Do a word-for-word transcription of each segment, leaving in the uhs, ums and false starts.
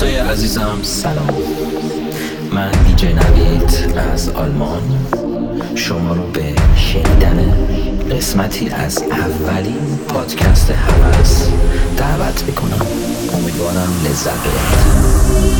دوستای عزیزم سلام، من دیجی نوید از آلمان شما رو به شنیدن قسمتی از اولین پادکست هوس دعوت میکنم. امیدوارم لذت ببرید.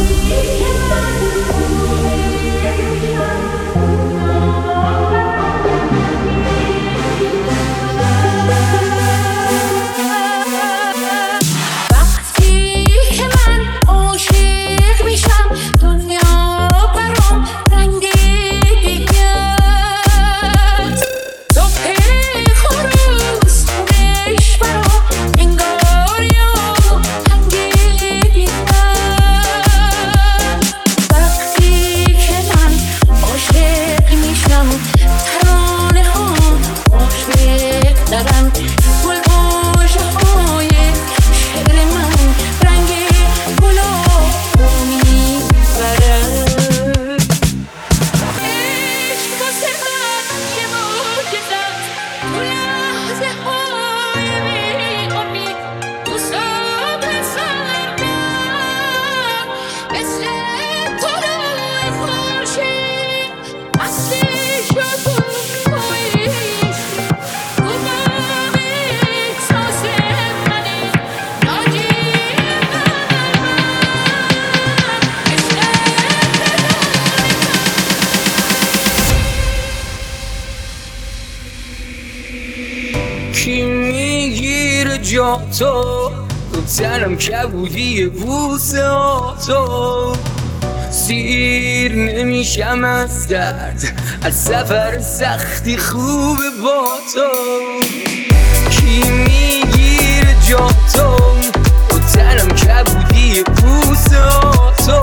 کی میگیره جا تو تو تنم کبودی بوسه ها تو سیر نمیشم از درد از سفر سختی خوب با تو کی میگیره جا تو تو تنم کبودی بوسه ها تو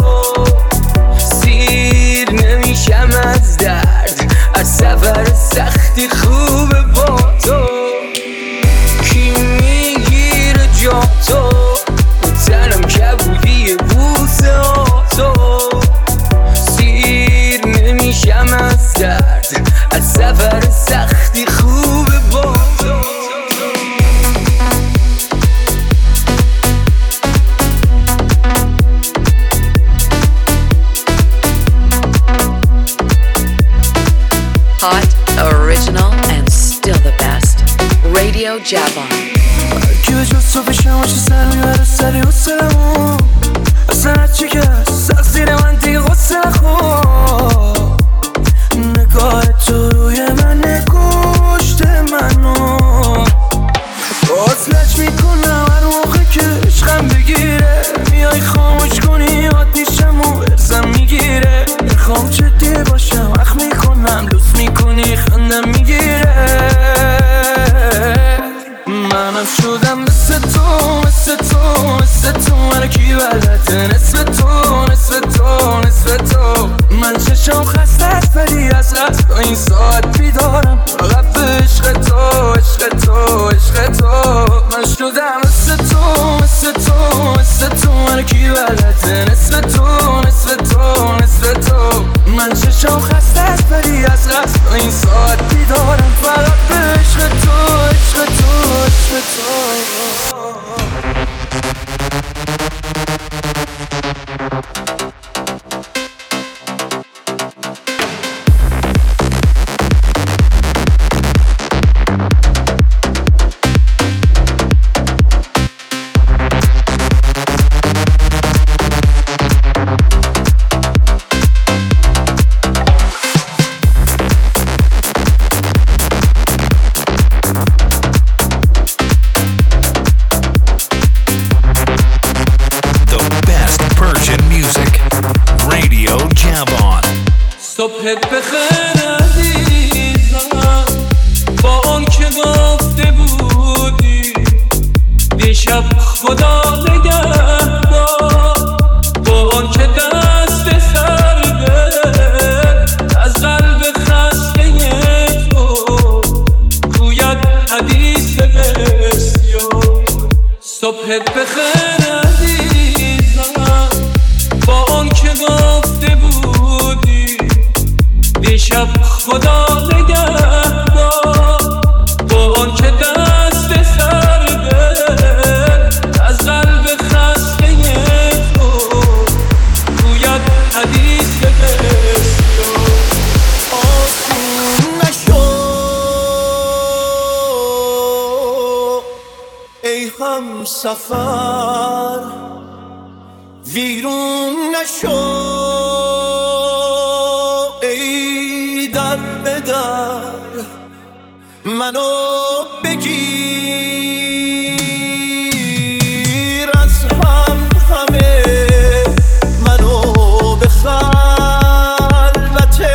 سیر نمیشم از درد از سفر سختی خوب با تو جا تو تو تنم کبودی بوسه ها تو سیر نمیشم از درد از سفر سختی خوب با تو Hot, original, and still the best. Radio Javon. که به جز تو بشم چه سر میبره سری و سرمون اصلا هرچی که سخت زیر من دیگه غصه نخور نگاه تو روی من نکشت منو باز لج میکنم هر موقع که عشقم بگیره میای خاموش کنی آتیشم و ارزم میگیره میخوام جدی باشم اخ میکنم لوس میکنی خندم میگیره منم شدم مثل تو مثل تو مثل تو من کی بلده نصف تو نصف تو نصف تو من چشم خسته است ولی از رست تا این ساعت بیدارم فقط به عشق تو عشق تو عشق تو من شدم مثل تو مثل تو مثل تو من کی بلده نصف تو نصف تو نصف تو من چشم خسته است ولی از رست تا این ساعت بیدارم فقط به عشق تو عشق تو عشق تو صبحت بخیر عزیزم با اون که گفته بودی دیشب خدا نگهدار با اون که دست سرده از قلب خسته تو گوید حدیث بسیار صبحت بخیر عزیزم با اون که گفته بودی دیشب خدا نگهدار با اون که دست سرده از قلب خسته تو سفر ویرون نشو ای در به در منو بگیر از هم همه منو به خلوته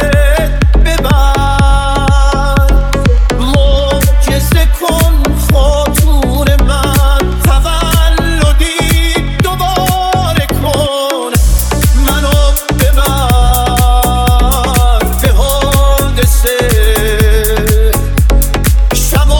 ببر معجزه کن خاتون من تولدی دوباره کن منو ببر به حادثه شب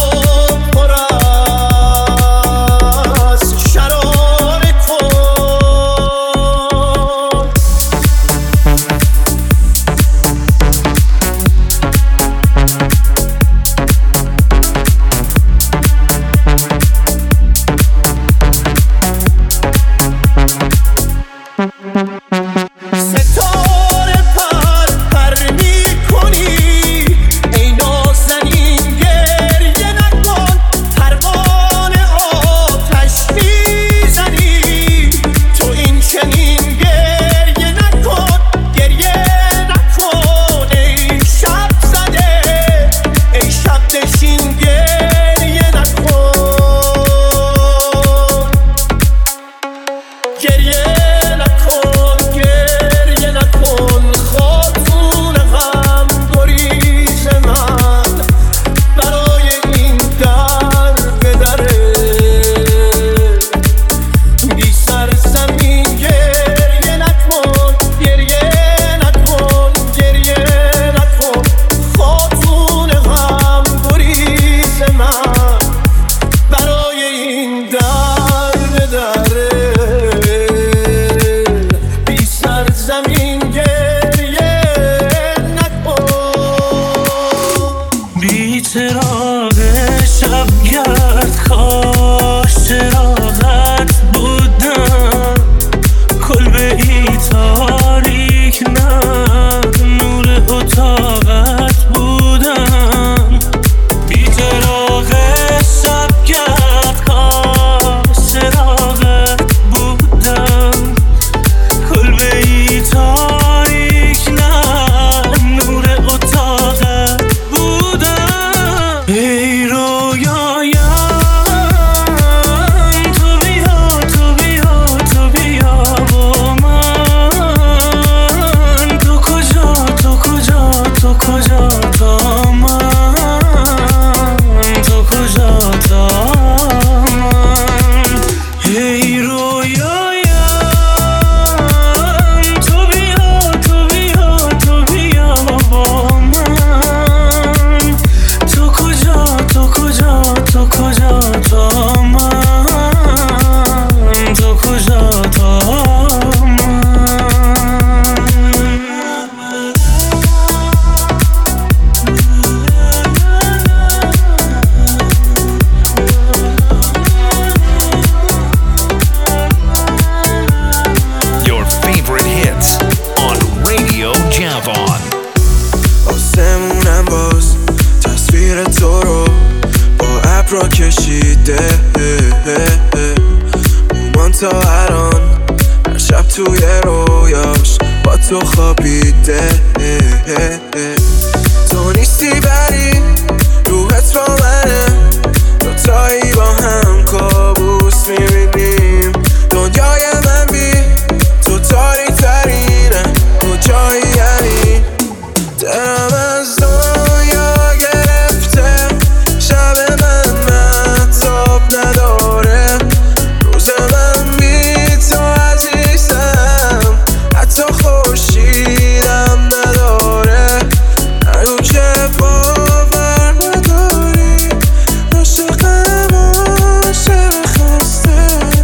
باور نداری عاشقم عاشق خسته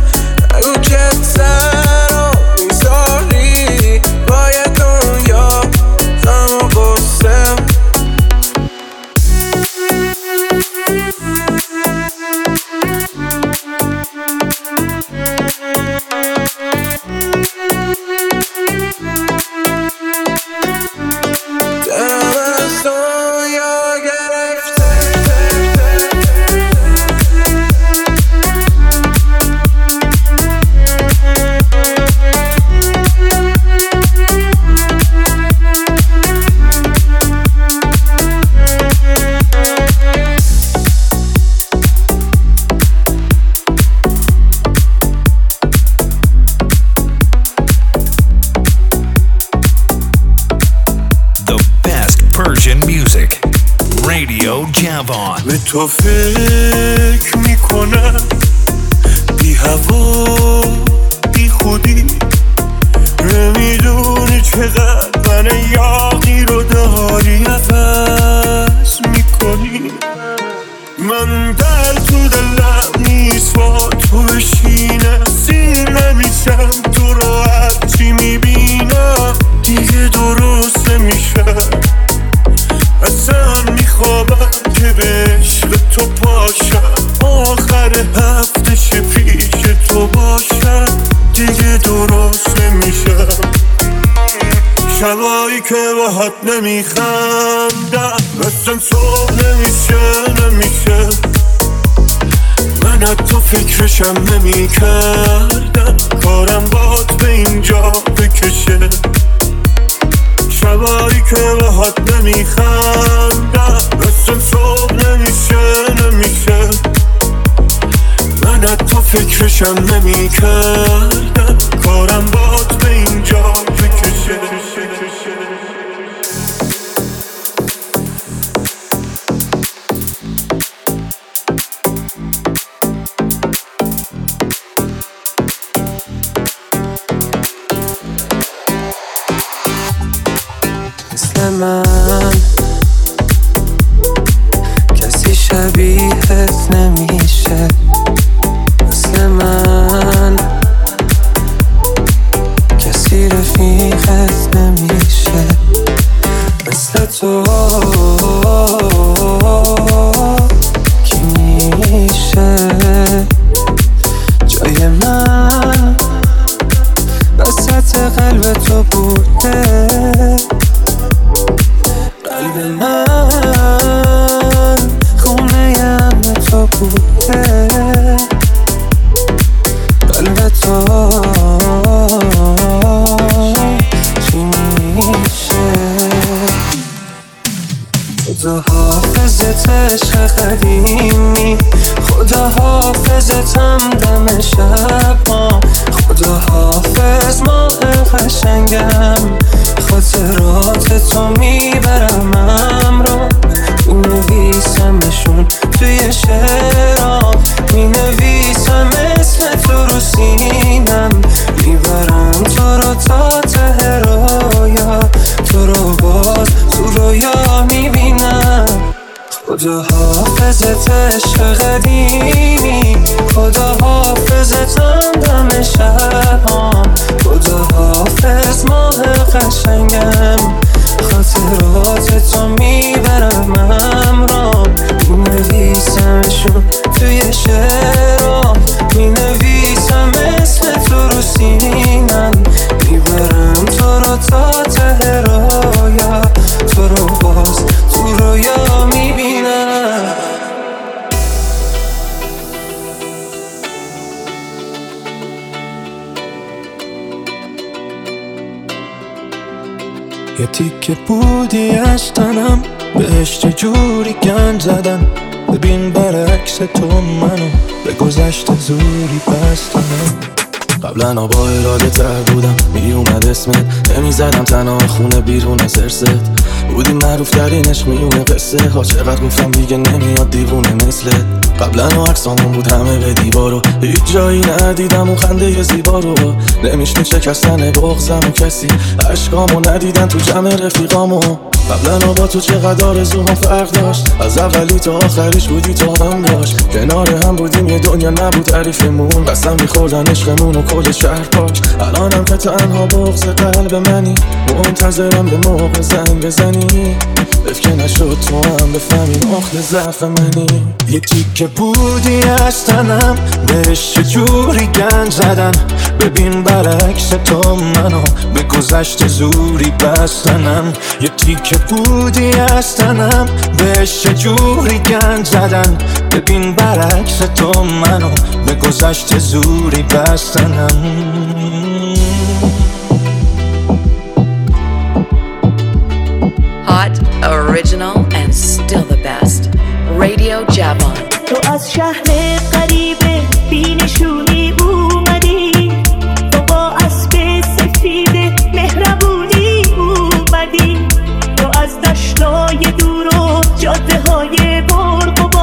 به تو فکر میکنم بی هوا بی خودی، نمیدونی چقدر من یاقی رو داری عوض میکنی. من در تو دلم نیست با تو بشینم، سیر نمیشم تو رو هرچی میبینم دیگه درست نمیشم. اصلا میخوابم که به عشق تو پاشم، آخر هفته پیش تو باشم دیگه درست نمیشم. شبایی که باهات نمیخندم اصلا صبح نمیشه نمیشه، من حتی فکرشم نمیکردم کارم باد به اینجا بکشه. شبایی که باهات نمیخندم اصلا صبح نمیشه نمیشه، من حتی فکرشم نمیکردم کارم باد به اینجا بکشه. مثل من کسی شبیهت نمیشه، مثل من کسی رفیقت نمیشه، مثل تو کی میشه جای من وسط قلب تو بوده. قلب من خونه ام تو بوده، قلب تو چی میشه؟ خدا حافظت عشق قدیمی، خدا حافظتم دم شبا، خدا حافظ ماه قشنگم، خاطرات تو میبرم امرو، مینویسمشون توی شعرام، مینویسم اسم تو رو سینم، میبرم تو رو تا ته رویا، تو رو باز تو رویا میبینم. خدا حافظت عشق قدیمی، خدا حافظتم دم شبام، خدا حافظ ماه قشنگم، خاطرات تو میبرم امرام، مینویسمشون توی شعرام، مینویسم اسم تو رو سینم، میبرم تو رو تا ته رویا، تو رو باز تو رویا میبینم. یه تیکه بودی از تنم، بهش چه جوری گند زدن، ببین برعکس تو منو به گذشته زوری بستنم. قبلا با اراده تر بودم، می اومد اسمت نمی زدم تنها خونه بیرون از ارست، بودی معروف ترین عشق میونه قصه ها، چقدر گفتم دیگه نمیاد دیوونه مثلت. قبلا و عکسامون بود همه به دیوارو، هیچ جایی ندیدم اون خنده زیبا رو، نمیشنی شکستن بغضم و کسی عشقامو ندیدن تو جمع رفیقامو. قبلا با تو چقدر آرزوها فرق داشت، از اولی تا آخریش بودی تو هم داشت، کنار هم بودیم یه دنیا نبود تعریفمون، قسم میخوردن عشقمون و کل شهر پاک. الانم که تنها بغض قلب منی، منتظرم به موقع زنگ بزنی، بفکه نشد تو هم بفهمی نقطه ضعف منی. یه تیکه بودی از تنم، بهش چجوری گند زدن، ببین برعکس تو منو به گذشته زوری بستنم. یه تیکه بودی از تنم، بهش چجوری گند زدن، ببین برعکس تو منو به گذشته زوری بستنم. Hot, original, and still the best. Radio Javan. تو از شهر غریبه بی نشونی اومدی، تو با اسب سفید مهربونی اومدی، تو از دشتای دور و جاده های برق و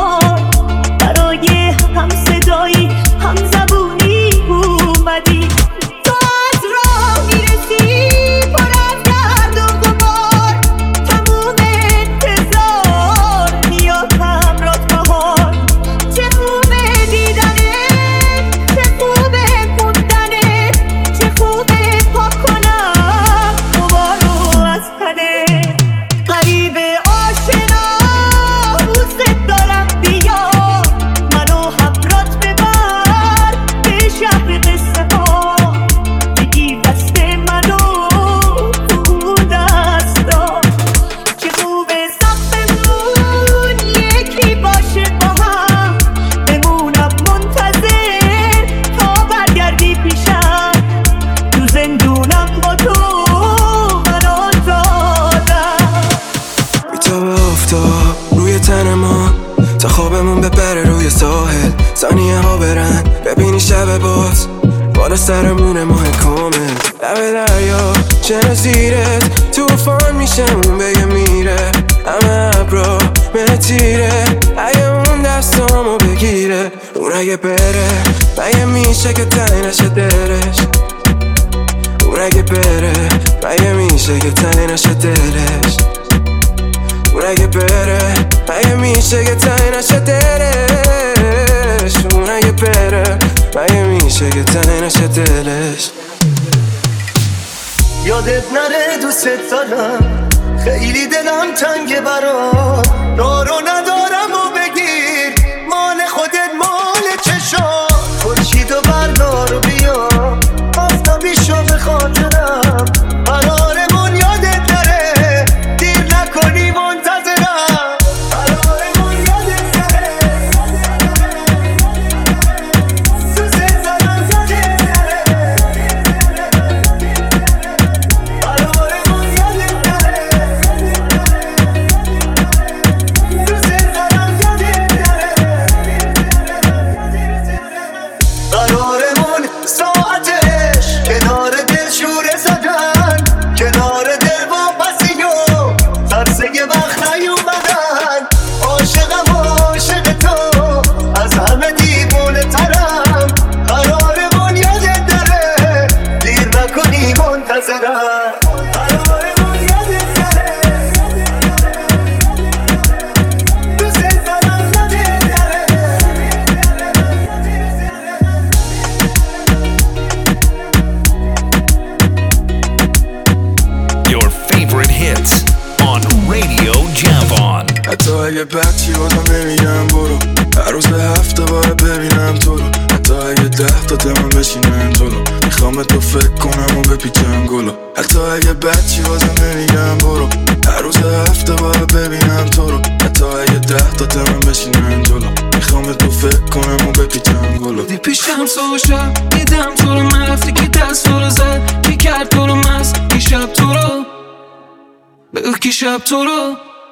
باز بالا سرمونه ماه کامل لب دریا چه زیرت توفان میشه اون بگه میره همه ابرا متیره اگه اون دستامو بگیره اون اگه بره مگه میشه که تنی نشه دلش اون اگه بره مگه میشه که تنی نشه دلش اون اگه بره مگه میشه که تنی نشه دلش اون اگه بره مگه میشه که تنی نشه دلش یادت نره دوست دارم خیلی دلم تنگه برام راه رو ندارم و بگیر مال خودت مال چشام خورشید و بردار و بیا آفتابیشو به خاطرم قرارمون یادت نره دیر نکنی منتظرم قرارمون یادت نره دوست دارم یادت نره قرارمون یادت نره دوست دارم یادت نره قرارمون ساعتش کنار دل شوره زدن کنار دل واپسی و ترسه وقت نیومدن عاشقم عاشق تو از همه دیوونه ترم قرارمون یادت نره دیر نکنی منتظرم قرارمون یادت نره دوست دارم یادت نره Your favorite hits on Radio Javon. حتی اگه بچی بازم نمیگم برو هر روز هفته باید ببینم تو رو حتی اگه ده تا تمام بشینم جلو میخوام تو فکر کنم و بپیچم گلو حتی اگه بچی بازم نمیگم برو هر روز هفته باید ببینم تو رو حتی اگه ده تا تمام بشینم جلو میخوام تو فکر کنم و بپیچم گلو دی پیشم سوشم دیدم تو رو مرفتی که دست تو رو زد کی کرد تو رو مست کی شب تو رو بگو کی شب تو رو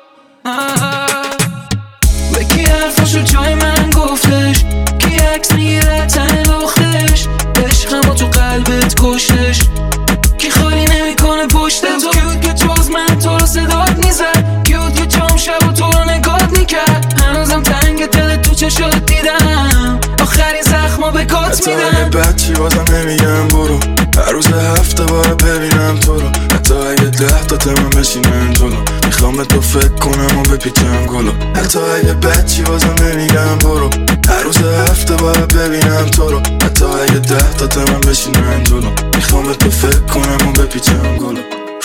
به کی حرفاشو جای من گفتش کی عکس میگیره تن لختش عشقمو تو قلبت کشتش کی خالی نمیکنه پشت تو کیود که جز من تو رو صدات میزد کیود که جام شب و تو رو نگات میکرد هنوزم تنگ دل تو چشات دیدم آخرین زخمو به کات میدم حتی اگه بچی بازم نمیگم برو هر روز هفته باید ببینم تو رو حتی اگه ده تا تمام بشینم جلو میخوام تو فکر کنم و بپیچم گلو حتی اگه بچی بازم نمیگم برو هر روز هفته باید ببینم تو رو حتی اگه ده تا تمام بشینم جلو میخوام تو فکر کنم و بپیچم گلو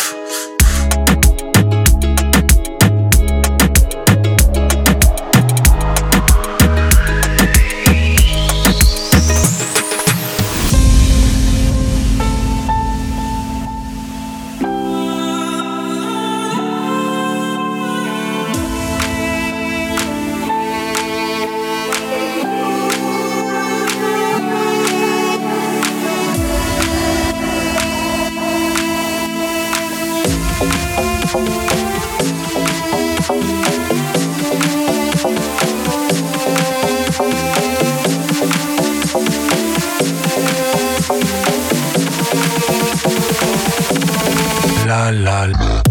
La la la.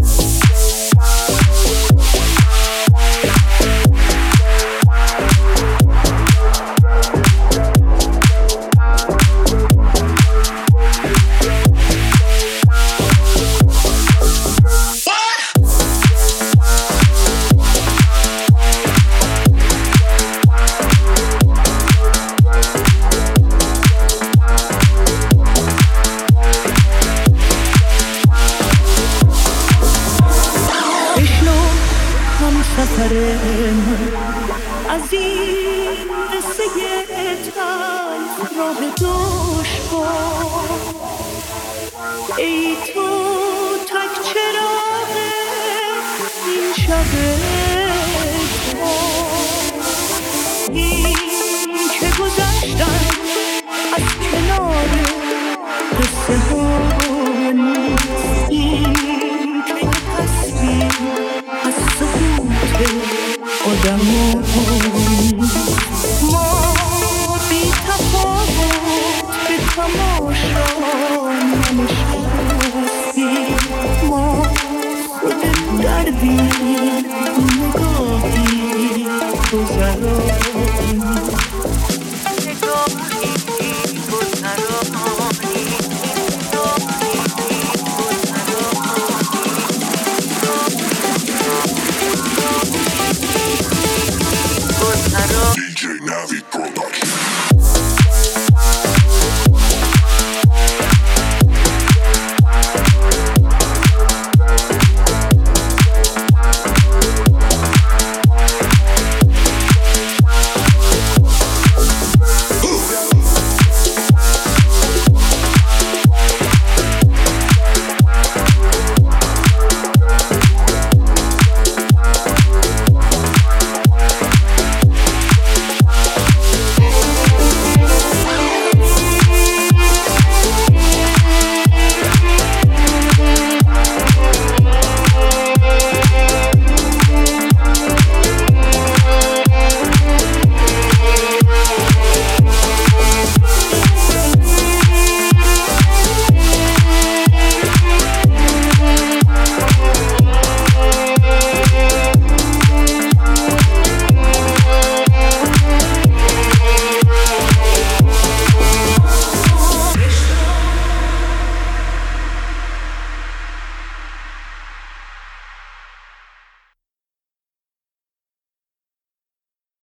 از این قصه تلخ راه دشوار ای تو تک چراغ این شب این که گذشتن از کنار قصه ها نیست این که تصویر از سکوت آدم ما بی تفاوت بگیر